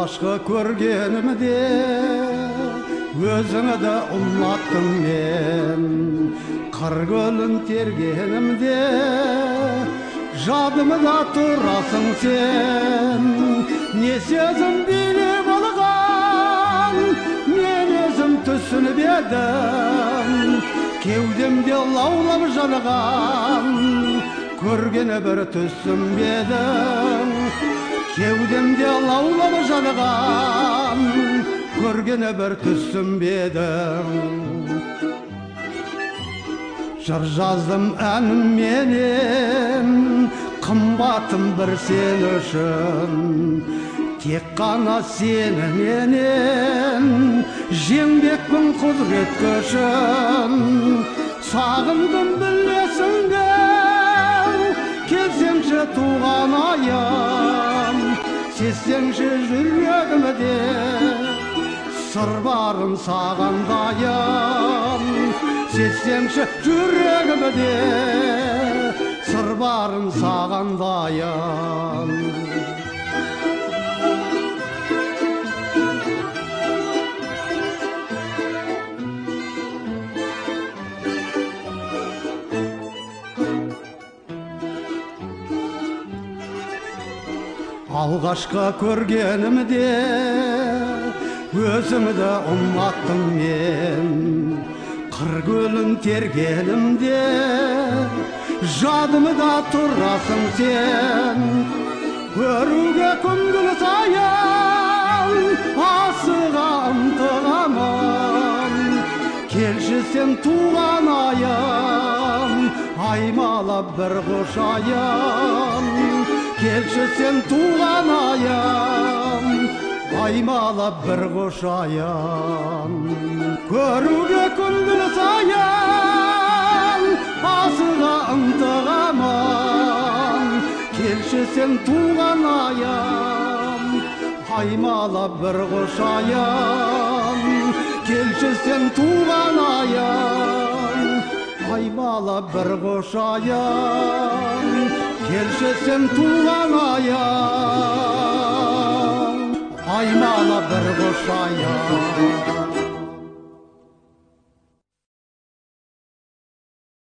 Алғашқы көргенімде өзіңді ұнаттым мен, қыр көлін тергенімде жадымда тұрасың сен. Не сезім билеп алған, мен өзім түсініп едім, кеудемде лаулап жанған көргені бір түсім едім. Кеудемде лаулап жанған көргені бір түсім едім. Жыр жаздым әнменен, қымбатым бір сен үшін, тек қана сеніменен жеңбекпін құдірет күшін. Сағындым білесің бе, келсеңші туған айым, сезсеңші жүрегімде сыр барын сағындайым. Сезсеңші жүрегімде сыр барын сағындайым. Алғашқы көргенімде өзімді ұнаттым мен, қыр көлін тергенімде жадымда тұрасың сен. Көруге күнгіл сайын асыға ынтығамын, келші сен туған айым, аймалап бір құшайын. Келші сен туған айым, аймалап бір құшайын. Көруге күнгіл сайын асыға ынтығамын, келші сен туған айым, аймалап бір құшайын. Келші сен туған айым, аймалап бір құшайын. Келші сен туған айым, аймалап бір